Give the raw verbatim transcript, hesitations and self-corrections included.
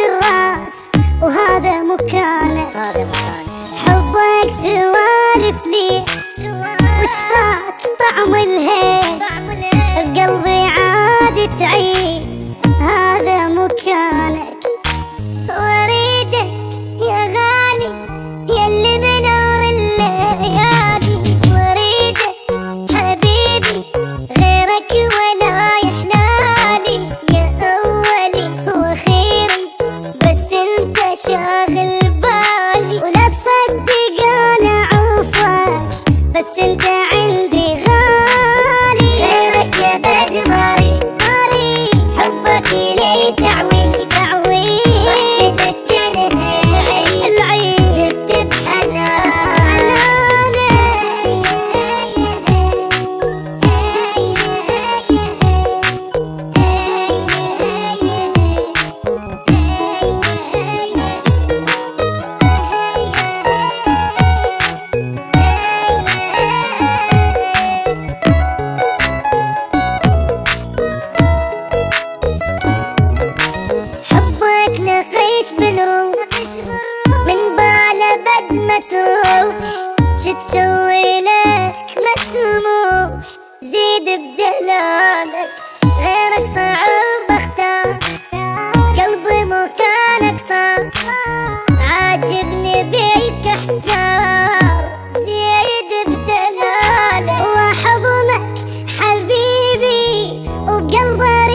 الراس وهذا مكانك، حبك سوالف لي وشفاك طعم الهيل، بقلبي عاد تعيد هذا مكانك. واريدك يا غالي يلي منور الليالي، واريدك حبيبي غيرك ولا يحلالي، يا اولي واخيري بس انت شاغل بالي، ولا تصدق انا عوفك بس انت عندي غالي، غيرك يا بدماري ماري حبك لي تعويل تعويل، ضحكتك جنة العيد بتبحنان من بعلبد ما تروح، شو تسوي لك مسموح زيد بدلالك، غيرك صعب اختار قلبي مكانك صار، عاجبني بيك احتار زيد بدلالك، وحضنك حبيبي وبقلبك